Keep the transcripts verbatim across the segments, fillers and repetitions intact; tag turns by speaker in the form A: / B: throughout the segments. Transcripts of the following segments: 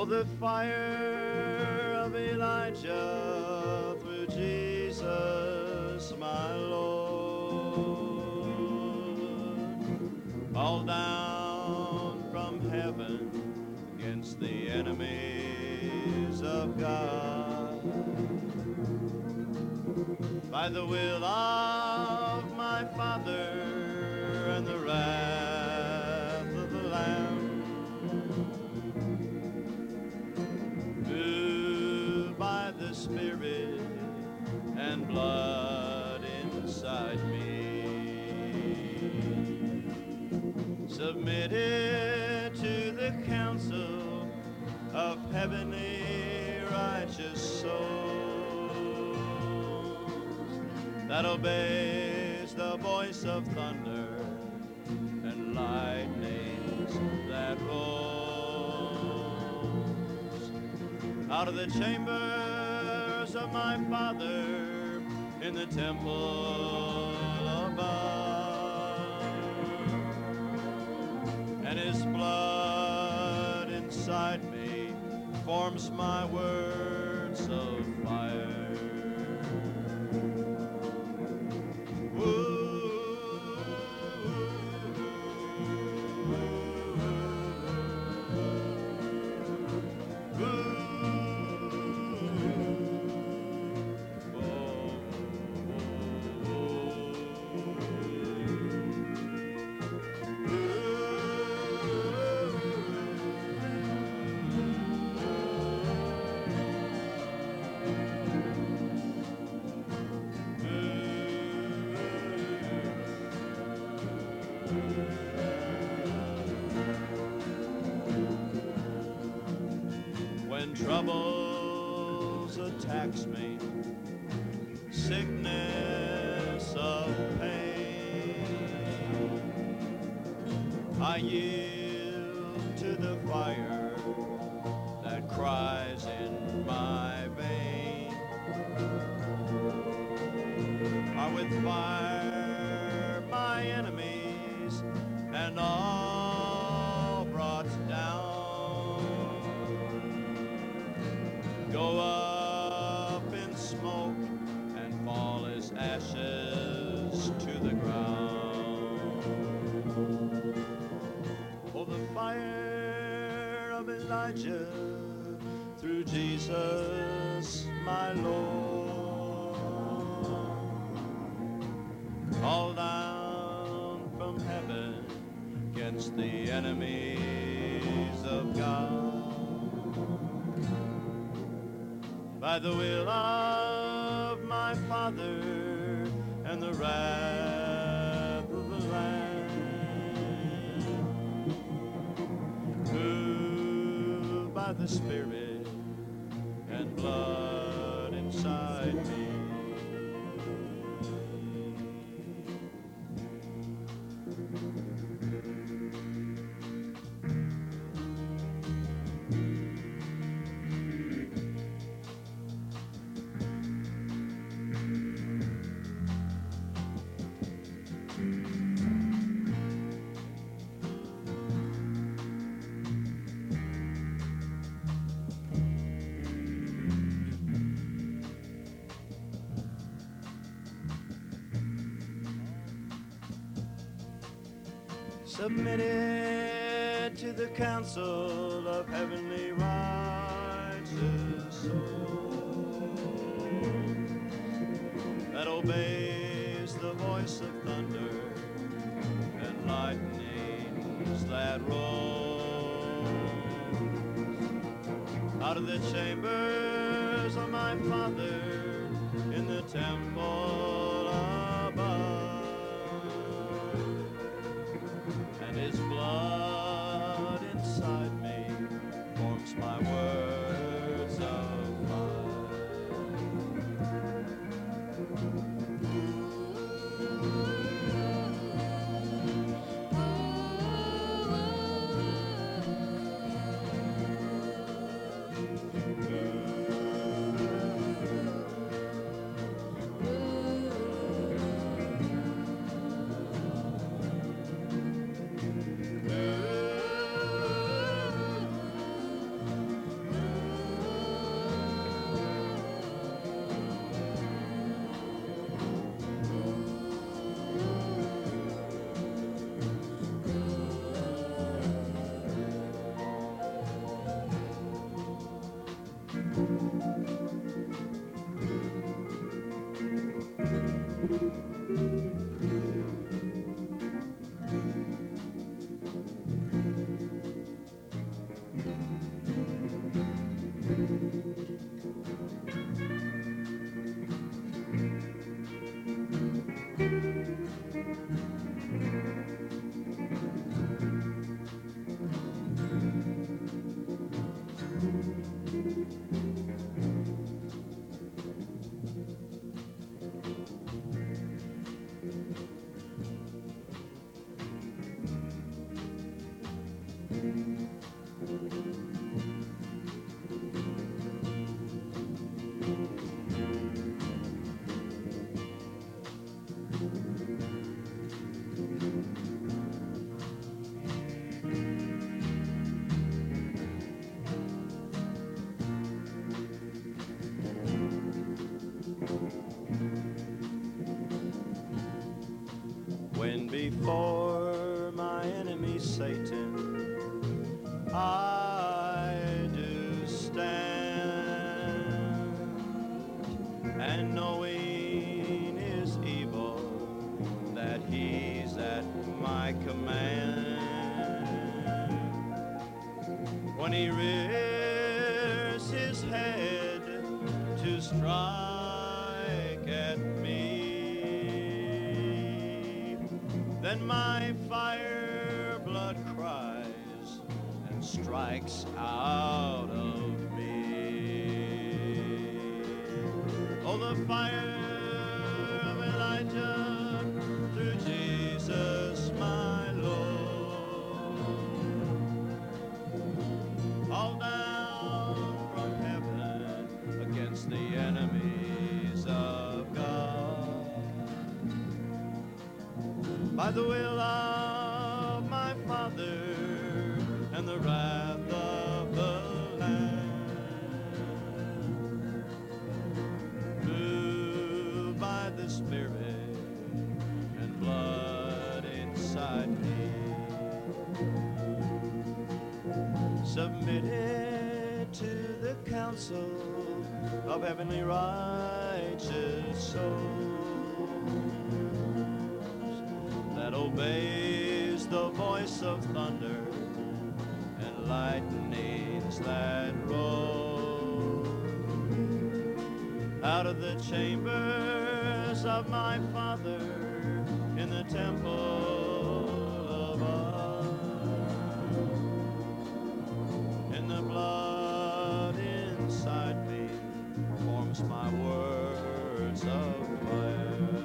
A: the fire of Elijah through Jesus, my Lord. All down from heaven against the enemies of God. By the will of my Father and the wrath of the Lamb. By the Spirit and blood inside me, submitted to the counsel of heavenly righteous souls, that obeys the voice of thunder and lightnings that roll out of the chambers of my Father in the temple above, and his blood inside me forms my words of fire. Ooh. When troubles attacks me, sickness of pain, I yield to the fire that cries in my vein. For with fire my enemies and all brought down go up in smoke and fall as ashes to the ground. Oh, the fire of Elijah through Jesus, my Lord. All down from heaven against the enemies of God. By the will of my Father and the wrath of the Lamb, moved by the Spirit and blood inside me. Submitted to the counsel of heavenly righteous souls, that obeys the voice of thunder and lightnings that roll out of the chambers of my Father in the temple above. And his blood inside me forms my words of
B: Ooh.
A: When before my enemy Satan I do stand, and knowing his evil that he's at my command, when he rears his head to strike at me, then my fire blood cries and strikes out of me. Oh, the fire of Elijah through Jesus my Lord, all down from heaven against the enemies of God. By the will of my Father and the wrath of the Lamb, moved by the Spirit and blood inside me, submitted to the counsel of heavenly righteous souls, that obeys the voice of thunder and lightnings that roll out of the chambers of my Father in the temple above. In the blood inside me forms my words of fire.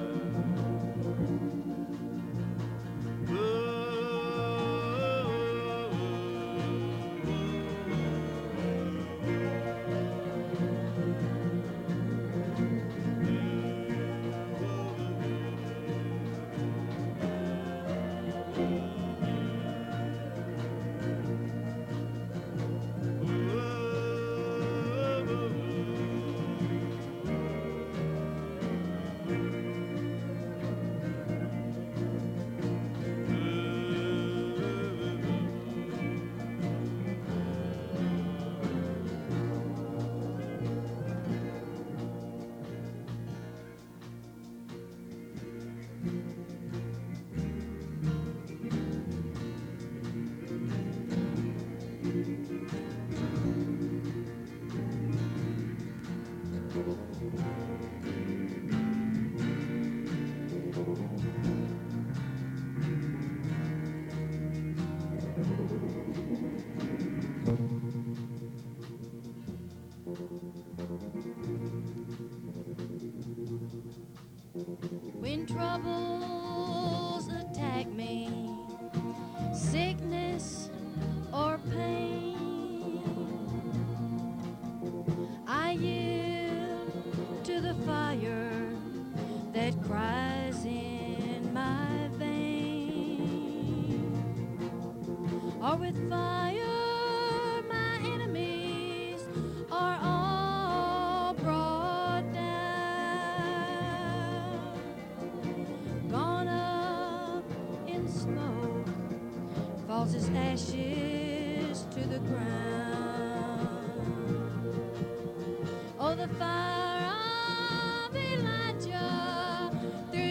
B: When troubles attack me, sickness or pain, I yield to the fire that cries in my vein. Or with fire my enemies are all brought down, gone up in smoke, falls as ashes to the ground. Oh, the fire of Elijah through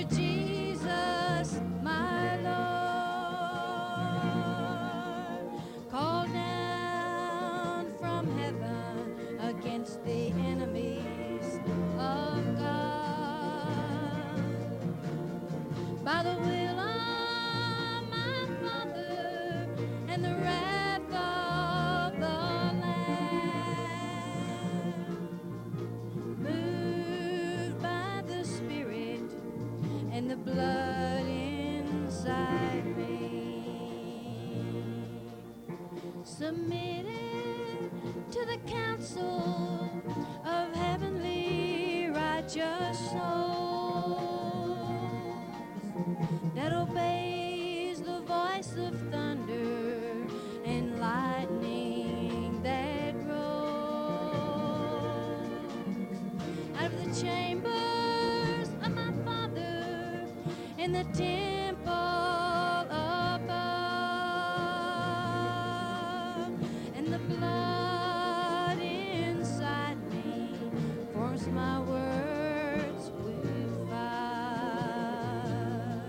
B: submitted to the counsel of heavenly righteous souls, that obeys the voice of thunder and lightning that rolls out of the chambers of my Father in the temple above, and the blood inside me forms my words with fire.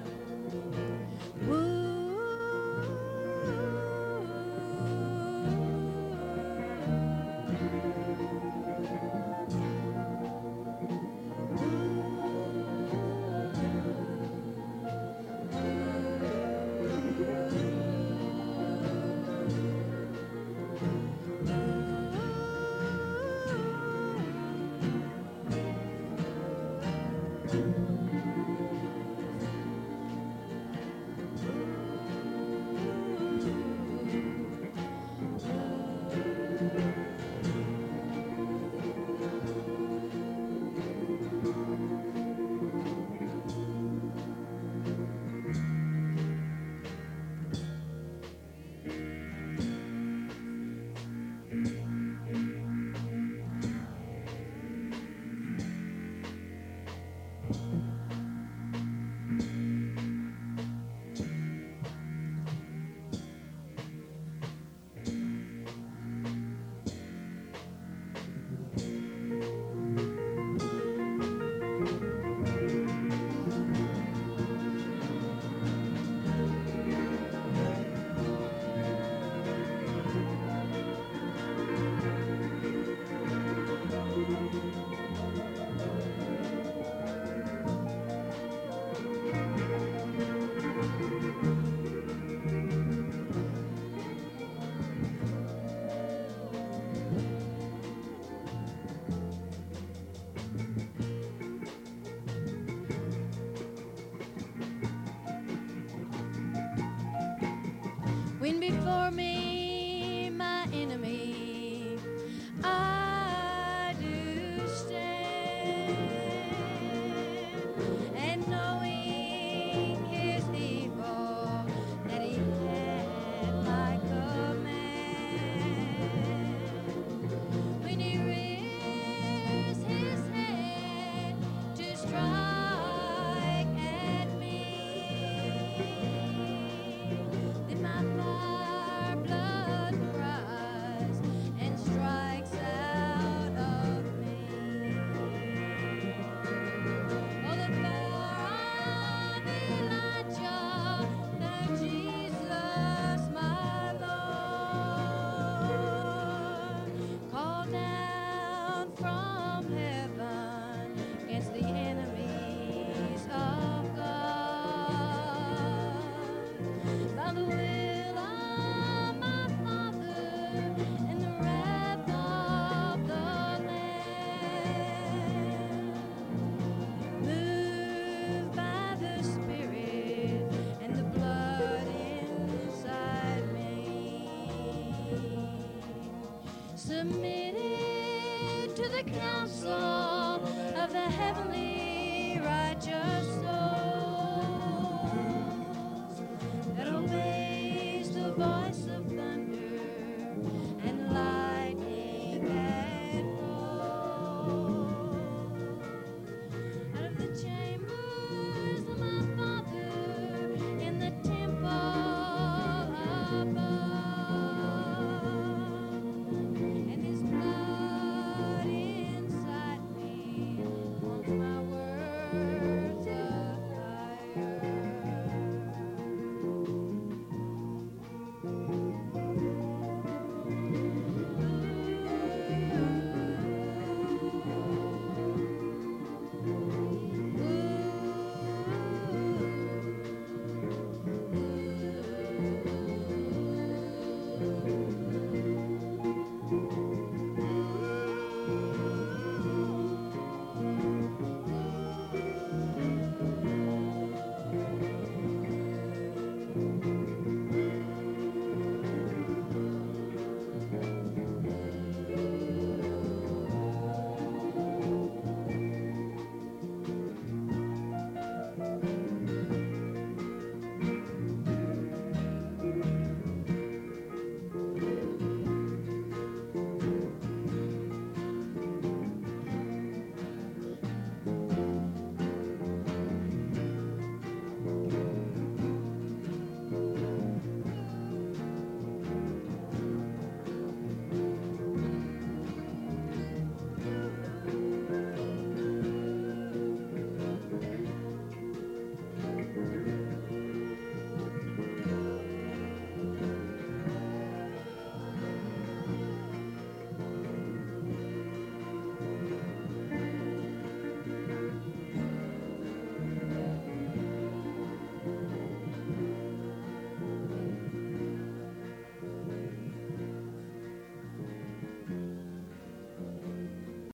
B: When before me